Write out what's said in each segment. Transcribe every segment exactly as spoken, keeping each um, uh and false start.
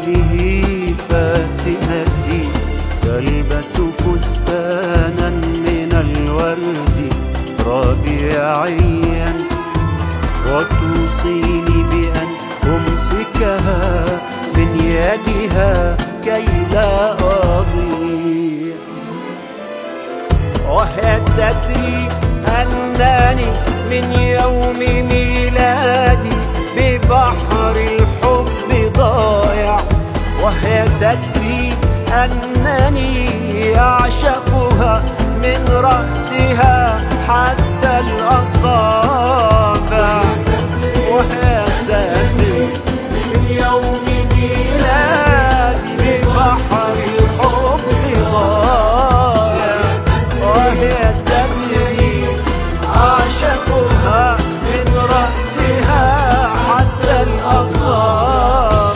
هذه فاتنتي تلبس فستانا من الورد ربيعيا، وتوصيني بأن أمسكها من يدها كي لا أضيع، وهي تدري أنني من يوم ميلادي ببحر الحب ضايع، وهي تدري أنني أعشقها من رأسها حتى الأصابع، وهي تدري من يوم ميلادي ببحر الحب ضايع، وهي تدري أعشقها من رأسها حتى الأصابع.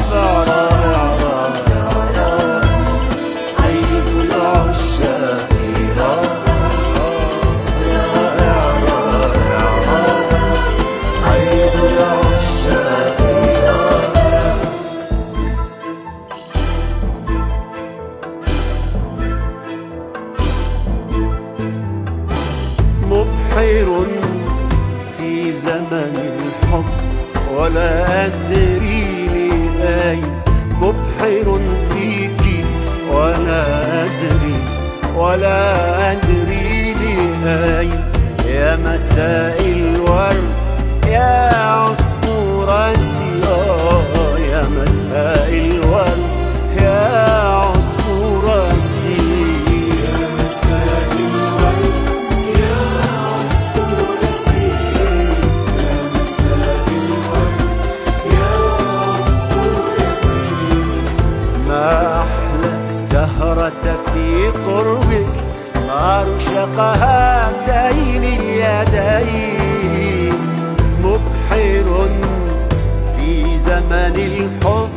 مبحر في زمن الحب ولا أدري لأين، مبحر فيك ولا أدري ولا أدري لأين، يا مساء الورد يا عصفورتي، آه يا مساء الورد يا عصفورتي، يا مساء الورد يا عصفورتي، يا مساء الورد يا عصفورتي. ما أحلى السهرة في قربك، ما أرشق هاتين اليدين، مبحر في زمن الحب.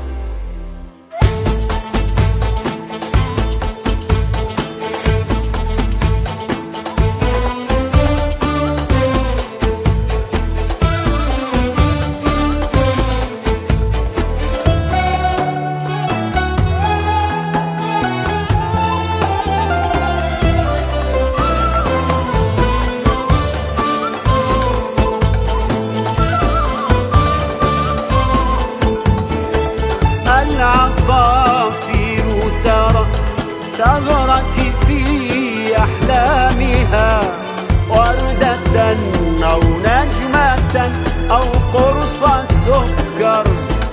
العصافير ترى ثغرك في أحلامها، وردة أو نجمة أو قرص السكر،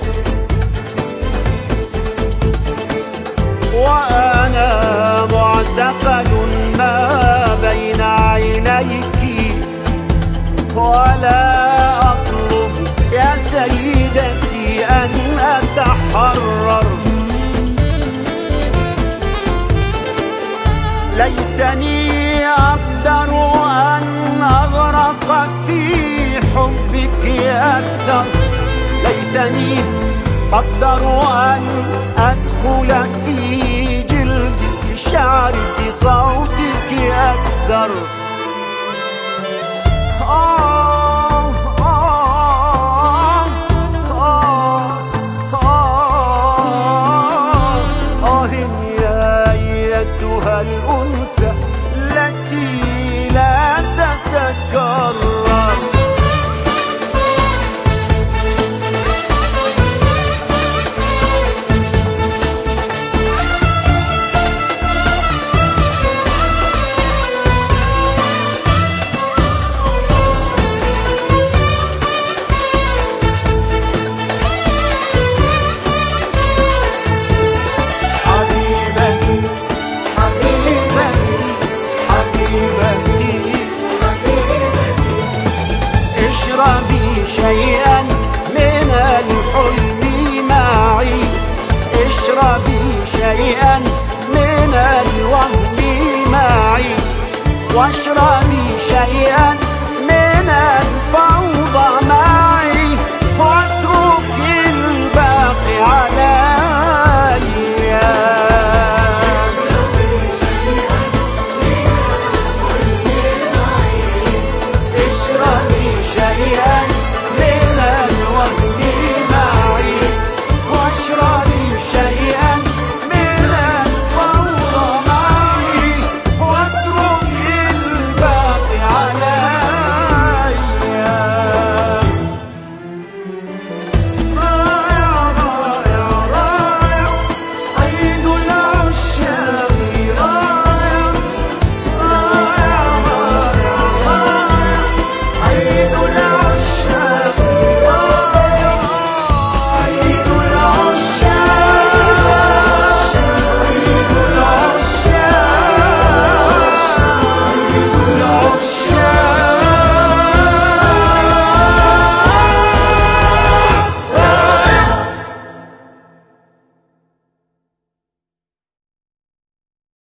وأنا معتقل ما بين عينيك، ولا أطلب يا سيدتي أن أتحرر، ليتني أقدر أن أغرق في حبك أكثر، ليتني أقدر أن أدخل في جلدك شعرك صوتك أكثر. آه آه آه آه آه يا أيتها الأنثى التي لا تتكرر. اشربي شيئا من الحلم معي، اشربي شيئا من الوهم معي، واشربي شيئا